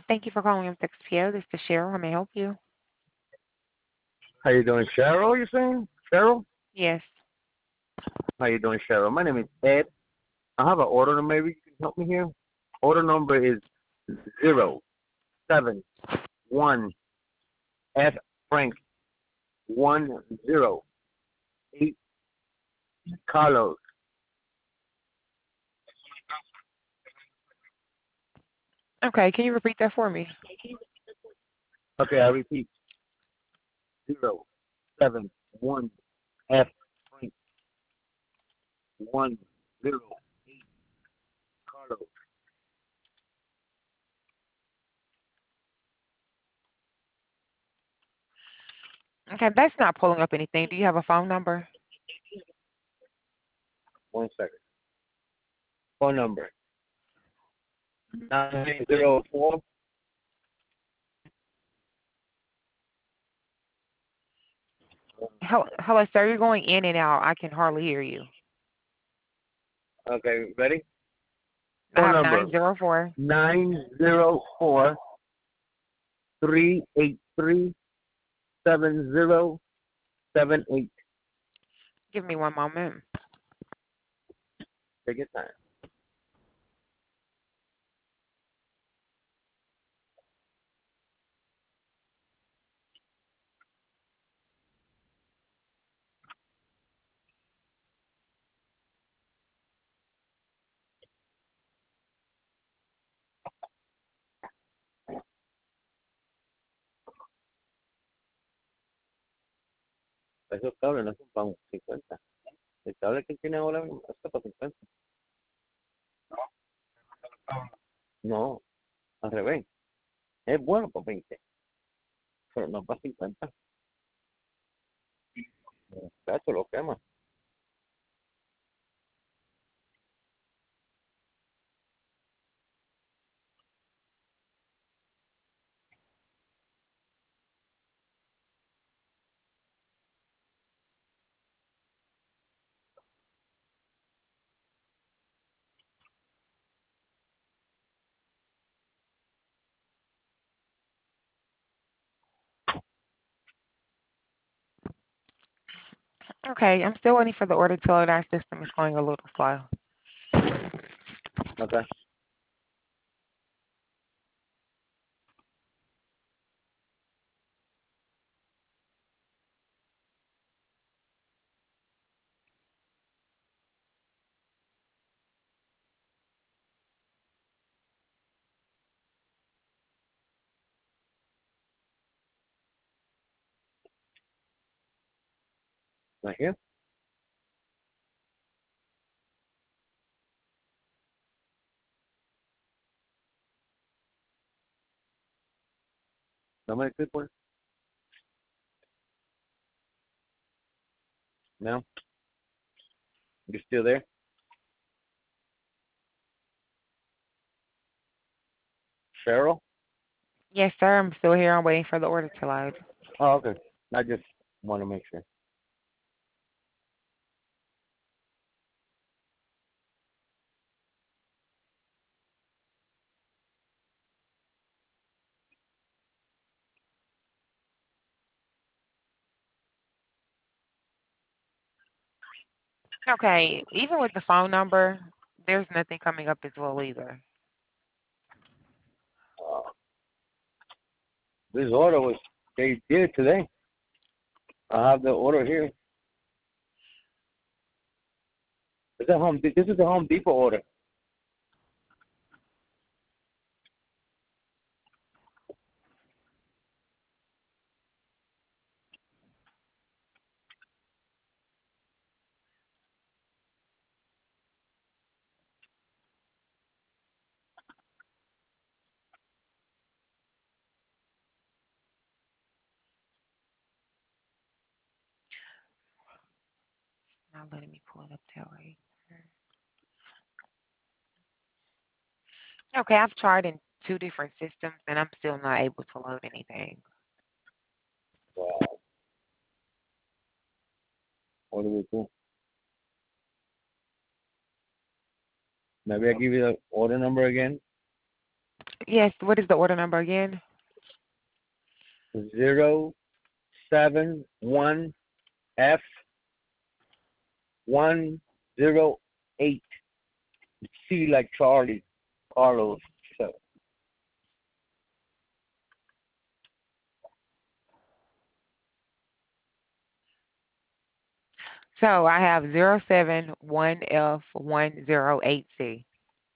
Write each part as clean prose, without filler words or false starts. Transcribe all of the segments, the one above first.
Thank you for calling MTXPO. This is Cheryl. How may I help you? How you doing, Cheryl? You saying Cheryl? Yes. How you doing, Cheryl? My name is Ed. I have an order number. Maybe you can help me here. Order number is 071 Frank 108 Carlos. Okay, can you repeat that for me? Okay, I repeat 071 F Frank 108 Carlos. Okay, that's not pulling up anything. Do you have a phone number? 1 second. Phone number 904. Hello, sir. You're going in and out. I can hardly hear you. Okay, ready? I Phone have number 904. 904-383-7078. Give me one moment. Take your time. Esos cables no son para 50. El cable que tiene ahora mismo es para 50. No, al revés. Es bueno para 20, pero no para 50. Cacho, lo quema. Okay, I'm still waiting for the order to load. Our system is going a little slow. Okay. Right here. Dame el clipboard. Now, you still there? Cheryl? Yes, sir. I'm still here. I'm waiting for the order to load. Oh, okay. I just want to make sure. Okay, even with the phone number, there's nothing coming up as well either. Uh, this order was, they did today. I have the order here. This is the Home Depot order. Not letting me pull it up that way. Okay, I've tried in two different systems and I'm still not able to load anything. Wow. What do we do? Maybe I give you the order number again. Yes, what is the order number again? 071 F108. C like Charlie, Carlos. So, So I have 071F108C.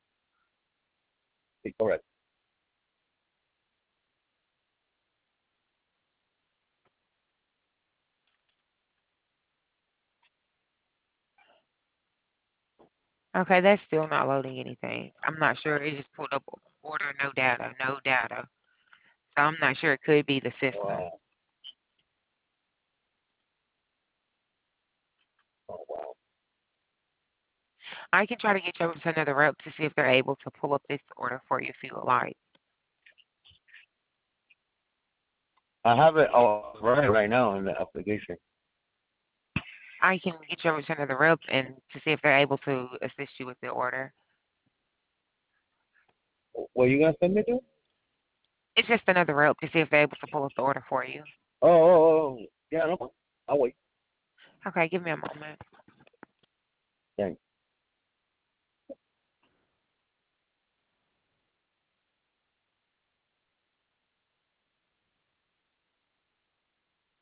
correct. Okay, that's still not loading anything. I'm not sure. It just pulled up order no data, no data. So I'm not sure. It could be the system. Wow. Oh, wow. I can try to get you over to another rep to see if they're able to pull up this order for you if you would like. I have it right now in the application. I can get you over to another rep and to see if they're able to assist you with the order. Were you gonna send me to? It's just another rep to see if they're able to pull up the order for you. Oh, yeah, no problem. I'll wait. Okay, give me a moment.